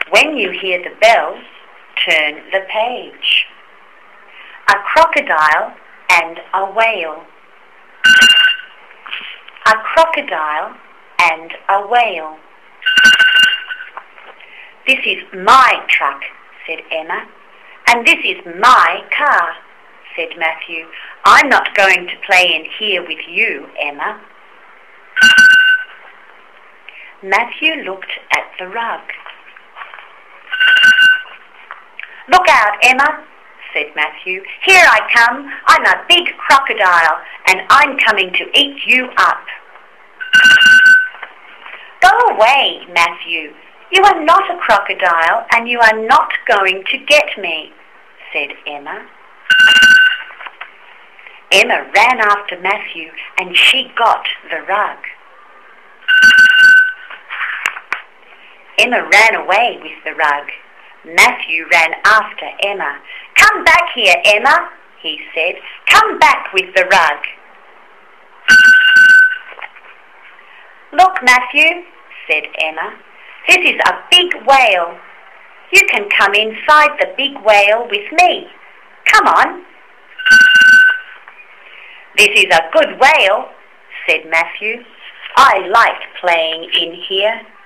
When you hear the bell, turn the page. A crocodile and a whale. A crocodile and a whale. This is my truck, said Emma. And this is my car, said Matthew. I'm not going to play in here with you, Emma. Matthew looked at the rug. Look out, Emma, said Matthew. Here I come. I'm a big crocodile, and I'm coming to eat you up. Go away, Matthew. You are not a crocodile, and you are not going to get me, said Emma. Emma ran after Matthew, and she got the rug. Emma ran away with the rug. Matthew ran after Emma. Come back here, Emma, he said. Come back with the rug. Look, Matthew, said Emma. This is a big whale. You can come inside the big whale with me. Come on. This is a good whale, said Matthew. I like playing in here.